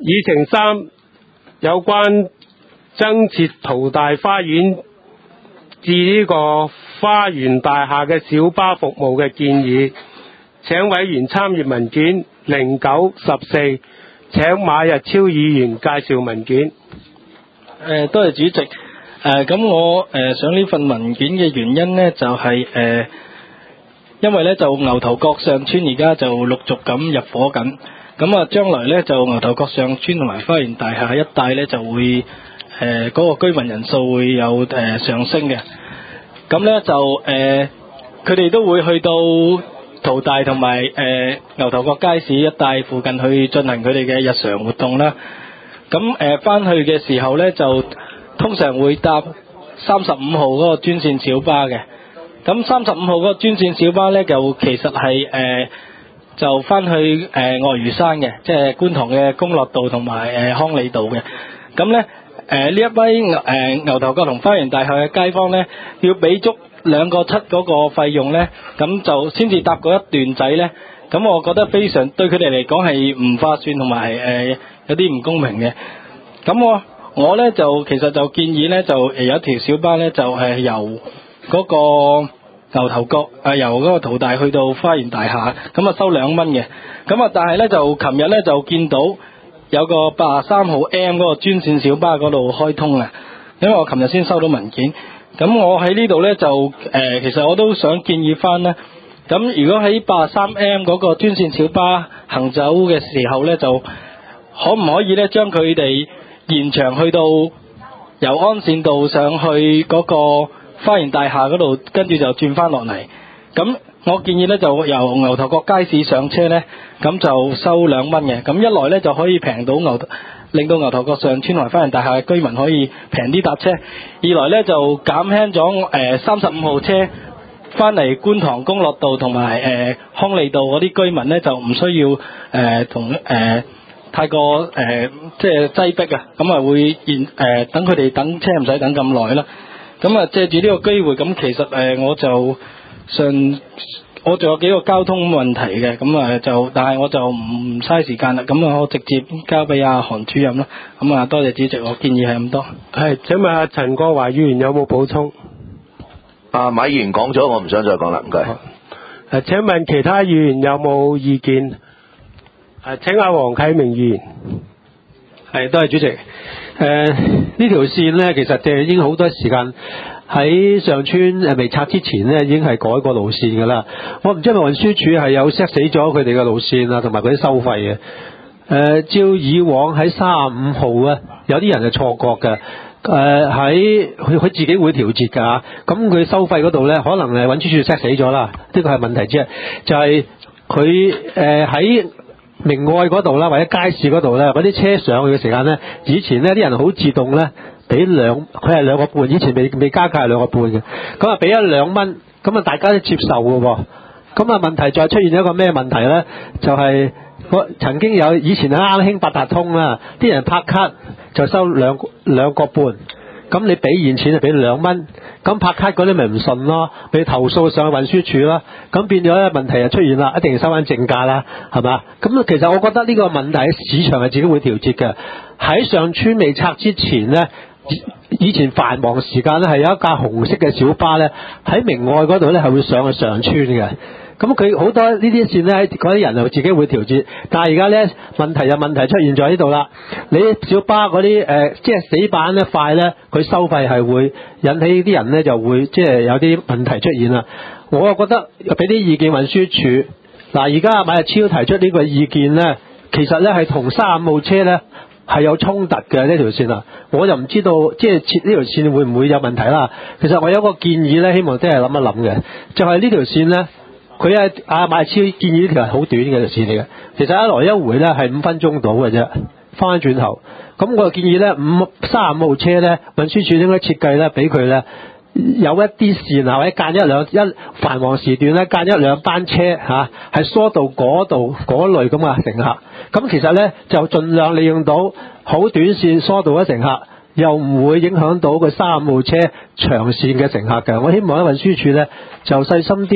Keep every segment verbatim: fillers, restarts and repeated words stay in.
議程三，有關增設淘大花園至呢個花園大廈嘅小巴服務嘅建議，請委員參閱文件零九十四，請馬日超議員介紹文件。 誒，多謝主席。誒，咁我誒上呢份文件嘅原因呢，就係誒，因為呢就牛頭角上村而家就陸續咁入伙緊，咁啊將來呢就牛頭角上村同埋花園大廈一帶呢就會誒嗰個居民人數會有誒上升嘅，咁呢就誒佢哋都會去到淘大同埋誒牛頭角街市一帶附近去進行佢哋嘅日常活動啦。咁誒翻去嘅時候呢，就通常會搭三十五號嗰個專線小巴嘅。咁三十五號嗰個專線小巴呢，就其實係誒、呃、就翻去誒鱷魚山嘅，即係觀塘嘅公樂道同埋誒康理道嘅。咁呢誒呢一位誒、呃、牛頭角同花園大廈嘅街坊呢，要俾足兩個七嗰個費用呢，咁就先至搭嗰一段仔呢。咁我覺得非常對佢哋嚟講係唔划算同埋誒有啲唔公平嘅。咁我我呢就其實就建議呢，就誒有一條小巴呢，就係由嗰個牛頭角啊，由嗰個淘大去到花園大廈，咁啊收兩蚊嘅。咁啊但係呢，就琴日呢，就見到有個八十三號 M 嗰個專線小巴嗰度開通啊，因為我琴日先收到文件。咁我喺呢度呢，就誒、呃、其實我都想建議翻呢。咁如果喺八十三 M 嗰個專線小巴行走嘅時候呢，就可唔可以呢將佢哋延長去到由安善道上去嗰個花園大廈嗰度，跟住就轉翻落嚟。咁我建議呢，就由牛頭角街市上車呢，咁就收兩蚊嘅。咁一來呢，就可以平到牛，令到牛頭角上村同埋花園大廈嘅居民可以平啲搭車；二來呢，就減輕咗誒三十五號車翻嚟觀塘公樂道同埋誒康利道嗰啲居民呢，就唔需要誒同誒太過誒即係擠迫啊，咁啊會現誒、呃、等佢哋等車唔使等咁耐啦。咁啊借住呢個機會，咁其實誒、呃、我就上我仲有幾個交通問題嘅，咁啊就但係我就唔嘥時間啦，咁啊我直接交俾阿韓主任啦。咁啊多謝主席，我建議係咁多。 係，請問阿陳國華議員有冇補充？ 啊，馬議員講咗，我唔想再講啦，唔該。 誒，請問其他議員有冇意見？誒，請阿黃啟明議員。 係，多謝主席。誒、呃，呢條線呢，其實就已經好多時間喺上村誒未拆之前呢，已經係改過路線㗎啦。我唔知係咪運輸署係有 set 死咗佢哋嘅路線啊，同埋嗰啲收費嘅。誒、呃，照以往喺三十五號啊，有啲人係錯覺嘅。誒喺佢佢自己會調節㗎，咁佢收費嗰度咧，可能誒運輸署 set 死咗啦，呢個係問題之一。就係佢誒喺明愛嗰度啦，或者街市嗰度咧，嗰啲車上去嘅時間咧，以前咧啲人好自動咧俾兩，佢係兩個半，以前未未加價係兩個半嘅，咁啊俾咗兩蚊，咁啊大家都接受嘅喎。咁啊問題再出現一個咩問題咧？就係、是曾經有以前啱啱興八達通啦，啲人拍卡就收兩兩個半，咁你俾現錢就俾兩蚊，咁拍卡嗰啲咪唔順咯，你投訴上去運輸署啦，咁變咗咧問題就出現啦，一定要收翻正價啦，係嘛？咁其實我覺得呢個問題市場係自己會調節嘅。喺上村未拆之前咧，以前繁忙時間咧係有一架紅色嘅小巴咧喺明愛嗰度咧係會上去上村嘅。咁佢好多呢啲線咧，嗰啲人就自己會調節，但係而家咧問題就問題出現在呢度啦。你小巴嗰啲誒，即係死板咧快咧，佢收費係會引起啲人咧就會即係有啲問題出現啦。我又覺得俾啲意見運輸署。嗱，而家馬日超提出呢個意見咧，其實咧係同三十五號車咧係有衝突嘅呢條線啊。我就唔知道即係設呢條線會唔會有問題啦。其實我有一個建議咧，希望真係諗一諗嘅，就係呢條線咧。佢係阿馬日超建議呢條係好短嘅條線嚟嘅，其實一來一回咧係五分鐘到嘅啫，翻轉頭。咁我就建議咧五三十五號車咧，運輸署應該設計咧俾佢咧有一啲線啊，或者間一兩一繁忙時段咧間一兩班車嚇，係、啊、疏導嗰度嗰類咁嘅乘客。咁其實咧就盡量利用到好短線疏導嘅乘客，又唔會影響到個三十五號車長線嘅乘客嘅。我希望咧運輸署咧就細心啲。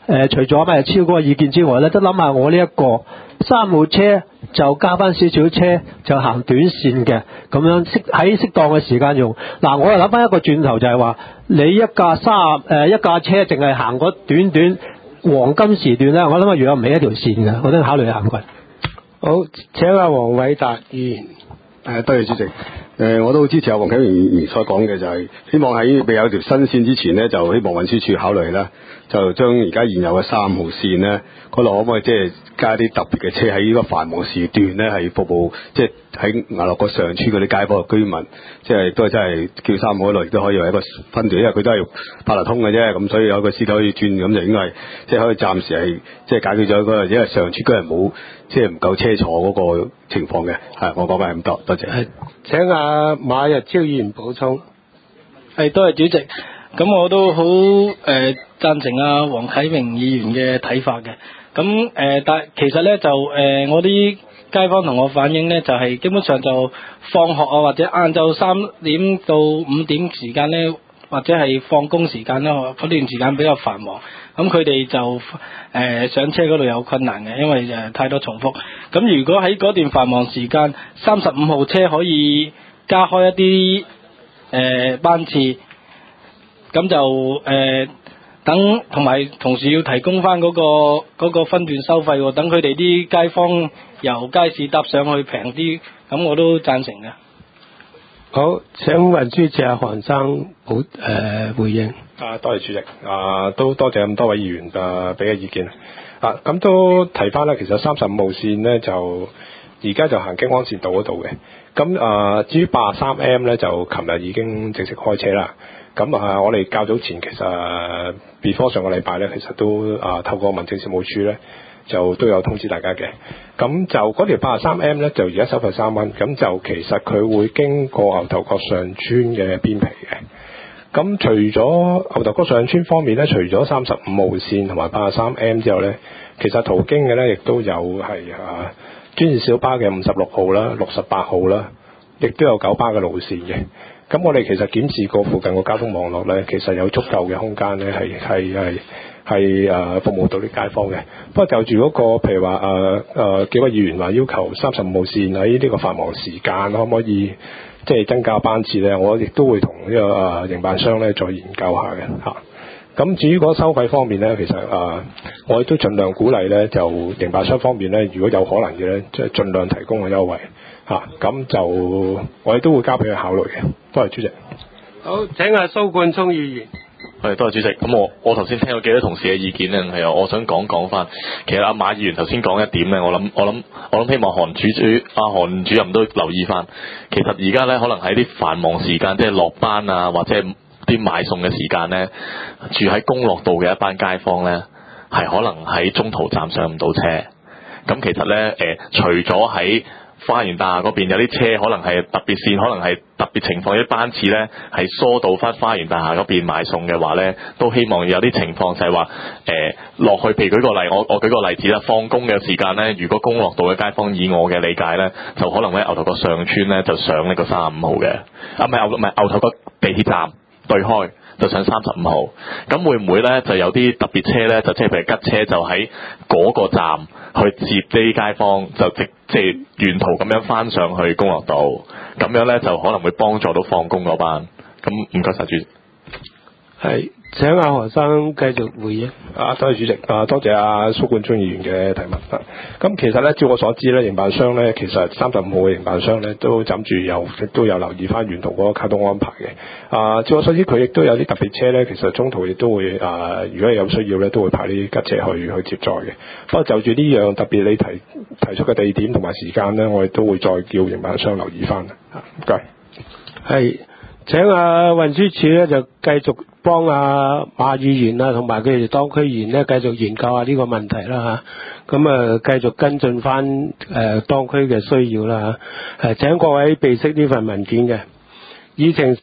呃、除咗咩超嗰個意見之外咧，都諗下我呢一個三號車就加翻少少車，就行短線嘅，咁樣適喺適當嘅時間用。嗱，我又諗翻一個轉頭就係話，你一架三誒一架車淨係行嗰短短黃金時段咧，我諗啊養唔起一條線嘅，我都考慮下唔該。 好，請阿黃偉達議員。 誒，多謝主席。誒、呃，我都好支持阿黃啟明議員所講嘅，就係希望喺未有條新線之前呢，就希望運輸署考慮啦，就將而家現有嘅三號線呢，嗰度可唔可以即係加啲特別嘅車喺呢個繁忙時段呢，係服務即係喺雅樂角上村嗰啲街坊嘅居民，即係都係真係叫三號嗰度亦都可以有一個分段，因為佢都係八達通嘅啫，咁所以有個司可以轉，咁就應該係即係可以暫時係即係解決咗嗰個因為上村居人冇即係唔夠車坐嗰個情況嘅。係，我講翻係咁多，多謝。 係，請阿馬日超議員補充。 係，多謝主席。咁我都好誒贊成阿黃啟明議員嘅睇法嘅。咁誒、呃，但其實咧就誒、呃，我啲街坊同我反映咧，就係、是、基本上就放學啊，或者晏晝三點到五點時間咧，或者係放工時間咧，嗰段時間比較繁忙。咁佢哋就誒、呃、上車嗰度有困難嘅，因為誒太多重複。咁如果喺嗰段繁忙時間，三十五號車可以加開一啲誒、呃、班次，咁就誒。呃等同埋同時要提供翻嗰、嗰個嗰個分段收費喎，等佢哋啲街坊由街市搭上去平啲，咁我都贊成嘅。 好，請運輸署阿韓生補誒回應。 啊，多謝主席。啊，都多謝咁多位議員啊俾嘅意見。啊，咁都提翻咧，其實三十五號線咧就而家就行京安線道嗰度嘅。咁啊，至於八十三 M 咧，就琴日已經正式開車啦。咁啊，我哋較早前其實 before 上個禮拜咧，其實都啊透過民政事務處咧，就都有通知大家嘅。咁就嗰條八十三 M 咧，就而家收費三蚊。咁就其實佢會經過牛頭角上村嘅邊皮嘅。咁除咗牛頭角上村方面咧，除咗三十五號線同埋八十三 M 之後咧，其實途經嘅咧亦都有係啊專線小巴嘅五十六號啦、六十八號啦，亦都有九巴嘅路線嘅。咁我哋其實檢視過附近個交通網絡咧，其實有足夠嘅空間咧，係係係係誒服務到啲街坊嘅。不過就住嗰、那個譬如話誒誒幾位議員話要求三十五號線喺呢個繁忙時間可唔可以即係增加班次咧？我亦都會同呢、這個誒、呃、營辦商咧再研究下嘅嚇。咁、啊、至於嗰個收費方面咧，其實誒、呃、我亦都盡量鼓勵咧，就營辦商方面咧，如果有可能嘅咧，即係盡量提供個優惠。嚇、啊，咁就我哋都會交俾佢考慮嘅。多謝主席。 好，請阿蘇冠聰議員。 係，多謝主席。咁我我頭先聽咗幾多同事嘅意見咧，係啊，我想講講翻。其實阿馬議員頭先講一點咧，我諗我諗我諗希望韓主主阿韓主任都留意翻。其實而家咧，可能喺啲繁忙時間，即係落班啊，或者啲買餸嘅時間咧，住喺公樂道嘅一班街坊咧，係可能喺中途站上唔到車。咁其實咧，誒、呃，除咗喺花園大廈嗰邊有啲車可能係特別線，可能係特別情況，啲班次呢係疏導翻花園大廈嗰邊買餸嘅話呢，都希望有啲情況就係話誒落去，譬如舉個例，我我舉個例子啦，放工嘅時間呢，如果公樂道嘅街坊以我嘅理解呢，就可能喺牛頭角上村呢就上呢個三十五號嘅，啊唔係牛唔係牛頭角地鐵站對開。就上三十五號，咁會唔會呢？就有啲特別車呢？就即係譬如吉車，就喺嗰個站去接啲街坊，就即即係沿途咁樣翻上去公樂道，咁樣呢，就可能會幫助到放工嗰班。咁唔該晒主席。 係，請阿何生繼續回應。 啊，多謝主席。啊，多謝阿蘇冠聰議員嘅提問。咁、啊、其實咧，照我所知咧，營辦商咧，其實三十五號嘅營辦商咧，都枕住有亦都有留意翻沿途嗰個交通安排嘅。啊，照我所知，佢亦都有啲特別車咧，其實中途亦都會啊，如果有需要咧，都會派啲吉車去去接載嘅。不過就住呢樣特別你提提出嘅地點同埋時間咧，我哋都會再叫營辦商留意翻。啊，唔該。 係。請阿運輸署咧就繼續幫阿馬議員啊同埋佢哋當區議員咧繼續研究下呢個問題啦嚇，咁啊繼續跟進翻誒、呃、當區嘅需要啦嚇，誒請各位備悉呢份文件嘅議程。